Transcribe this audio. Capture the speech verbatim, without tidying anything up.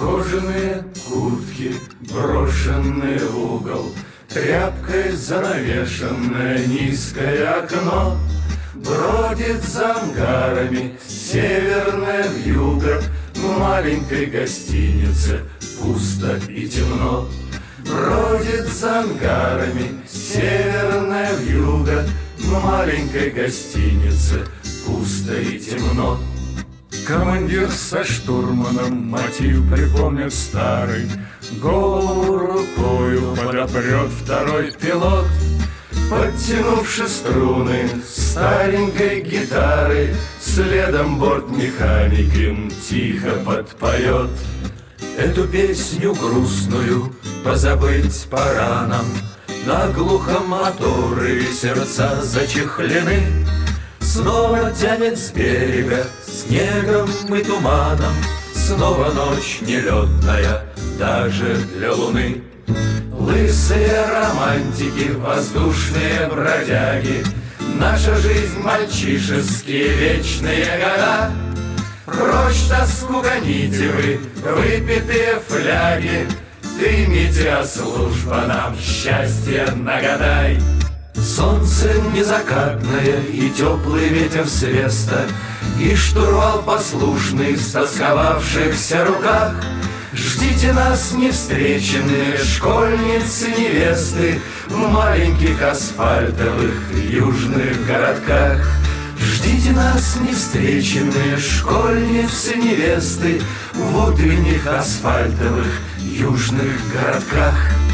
Кожаные куртки, брошенные в угол, тряпкой занавешенное низкое окно. Бродит за ангарами северное вьюга, в маленькой гостинице пусто и темно. Бродит за ангарами северная вьюга, в маленькой гостинице пусто и темно. Командир со штурманом мотив припомнит старый, голову рукою подопрет второй пилот. Подтянувши струны старенькой гитары, следом бортмеханик тихо подпоет. Эту песню грустную позабыть пора нам, наглухо моторы сердца зачехлены. Снова тянет с берега снегом и туманом, снова ночь нелетная даже для луны. Лысые романтики, воздушные бродяги, наша жизнь мальчишеские вечные года. Прочь тоску гоните вы, выпитые фляги, ты, метеослужба, нам счастье нагадай. Солнце незакатное и теплый ветер с веста, и штурвал послушный в стосковавшихся руках. Ждите нас, невстреченные школьницы-невесты, в маленьких асфальтовых южных городках. Ждите нас, невстреченные школьницы-невесты, в утренних асфальтовых южных городках.